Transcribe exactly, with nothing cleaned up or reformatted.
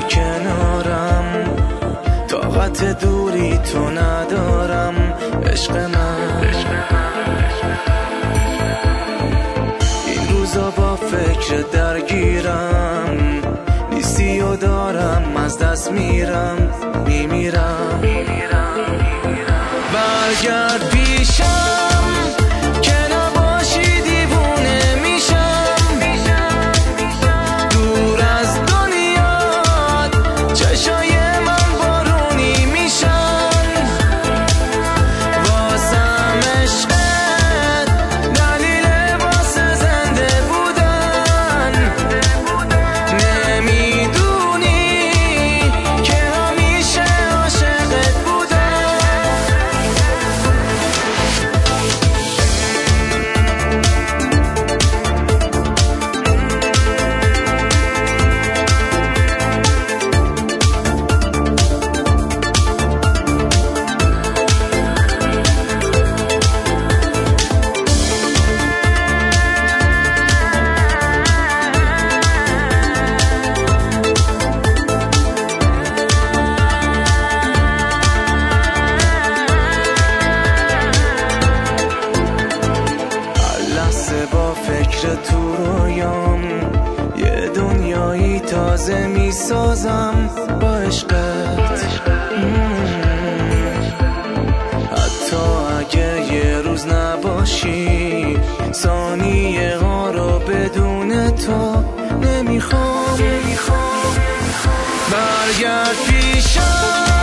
کنارم، طاقت دوری تو ندارم عشق من. این روزا با فکر درگیرم، نیستی و دارم از دست میرم میمیرم. برگرد پیشم که نباشی دیوونه میشم، دور از دنیات چشای من بارونی میشن. واسم عشقت دلیل واسه زنده بودن، نمیدونی که همیشه عاشقت بودم. با فکر تو رویام یه دنیایی تازه میسازم با عشقت. حتی اگه یه روز نباشی، ثانیه ها رو بدون تو نمیخوام. برگرد پیشم